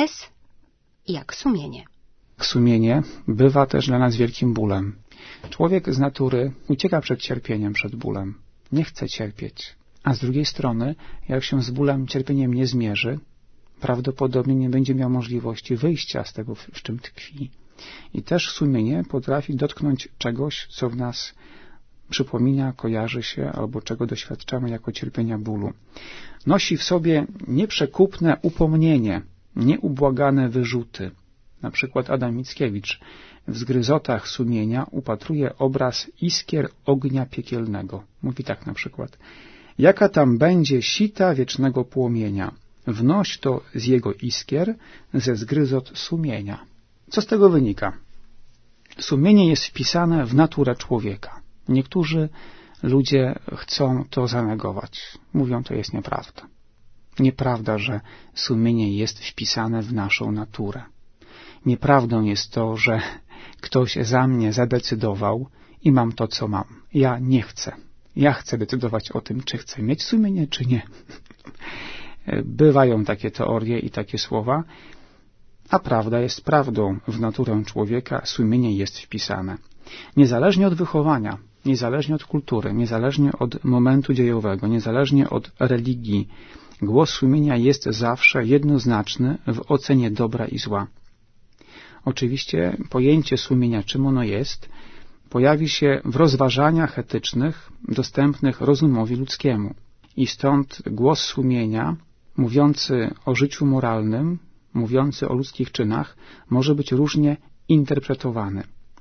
stres jak sumienie. Sumienie bywa też dla nas wielkim bólem. Człowiek z natury ucieka przed cierpieniem, przed bólem. Nie chce cierpieć. A z drugiej strony, jak się z bólem, cierpieniem nie zmierzy, prawdopodobnie nie będzie miał możliwości wyjścia z tego, w czym tkwi. I też sumienie potrafi dotknąć czegoś, co w nas przypomina, kojarzy się, albo czego doświadczamy jako cierpienia bólu. Nosi w sobie nieprzekupne upomnienie, nieubłagane wyrzuty. Na przykład Adam Mickiewicz w Zgryzotach sumienia upatruje obraz iskier ognia piekielnego. Mówi tak na przykład: jaka tam będzie sita wiecznego płomienia, wnoś to z jego iskier ze zgryzot sumienia. Co z tego wynika? Sumienie jest wpisane w naturę człowieka. Niektórzy ludzie chcą to zanegować. Mówią, to jest nieprawda. Nieprawda, że sumienie jest wpisane w naszą naturę. Nieprawdą jest to, że ktoś za mnie zadecydował i mam to, co mam. Ja nie chcę. Ja chcę decydować o tym, czy chcę mieć sumienie, czy nie. Bywają takie teorie i takie słowa, a prawda jest prawdą. W naturę człowieka sumienie jest wpisane. Niezależnie od wychowania, niezależnie od kultury, niezależnie od momentu dziejowego, niezależnie od religii, głos sumienia jest zawsze jednoznaczny w ocenie dobra i zła. Oczywiście pojęcie sumienia, czym ono jest, pojawi się w rozważaniach etycznych dostępnych rozumowi ludzkiemu. I stąd głos sumienia, mówiący o życiu moralnym, mówiący o ludzkich czynach, może być różnie interpretowany.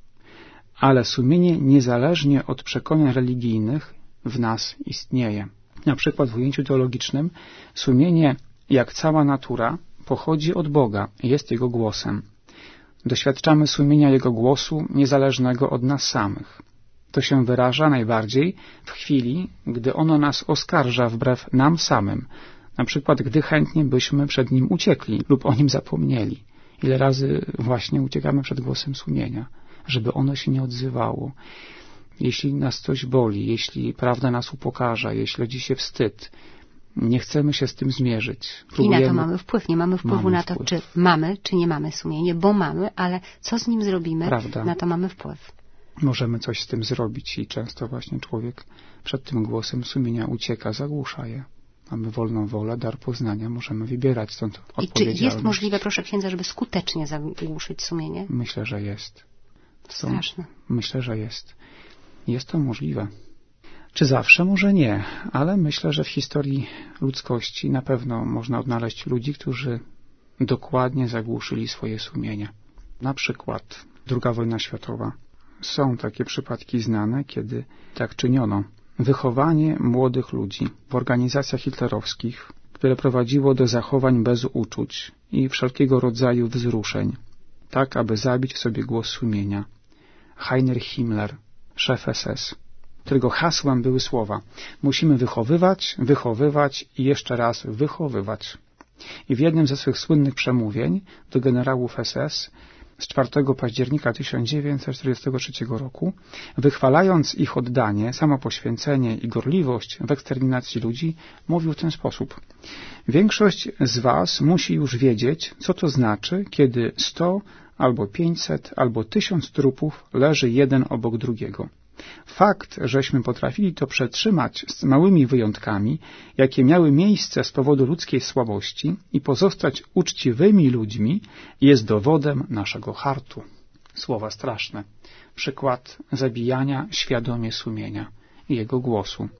Ale sumienie niezależnie od przekonań religijnych w nas istnieje. Na przykład w ujęciu teologicznym sumienie, jak cała natura, pochodzi od Boga, jest Jego głosem. Doświadczamy sumienia Jego głosu niezależnego od nas samych. To się wyraża najbardziej w chwili, gdy ono nas oskarża wbrew nam samym, na przykład gdy chętnie byśmy przed nim uciekli lub o nim zapomnieli. Ile razy właśnie uciekamy przed głosem sumienia, żeby ono się nie odzywało. Jeśli nas coś boli, jeśli prawda nas upokarza, jeśli rodzi się wstyd, nie chcemy się z tym zmierzyć. I na to mamy wpływ. Nie mamy wpływu na to, czy mamy, czy nie mamy sumienie, bo mamy, ale co z nim zrobimy, prawda, na to mamy wpływ. Możemy coś z tym zrobić i często właśnie człowiek przed tym głosem sumienia ucieka, zagłusza je. Mamy wolną wolę, dar poznania, możemy wybierać stąd odpowiedzialność. I czy jest możliwe, proszę księdza, żeby skutecznie zagłuszyć sumienie? Myślę, że jest. Straszne. Myślę, że jest. Jest to możliwe. Czy zawsze? Może nie, ale myślę, że w historii ludzkości na pewno można odnaleźć ludzi, którzy dokładnie zagłuszyli swoje sumienia. Na przykład II wojna światowa. Są takie przypadki znane, kiedy tak czyniono. Wychowanie młodych ludzi w organizacjach hitlerowskich, które prowadziło do zachowań bez uczuć i wszelkiego rodzaju wzruszeń, tak aby zabić w sobie głos sumienia. Heinrich Himmler, szef SS, którego hasłem były słowa: musimy wychowywać, wychowywać i jeszcze raz wychowywać. I w jednym ze swych słynnych przemówień do generałów SS z 4 października 1943 roku, wychwalając ich oddanie, samopoświęcenie i gorliwość w eksterminacji ludzi, mówił w ten sposób: większość z was musi już wiedzieć, co to znaczy, kiedy 100 albo 500 albo 1000 trupów leży jeden obok drugiego. Fakt, żeśmy potrafili to przetrzymać z małymi wyjątkami, jakie miały miejsce z powodu ludzkiej słabości i pozostać uczciwymi ludźmi, jest dowodem naszego hartu. Słowa straszne. Przykład zabijania świadomie sumienia i jego głosu.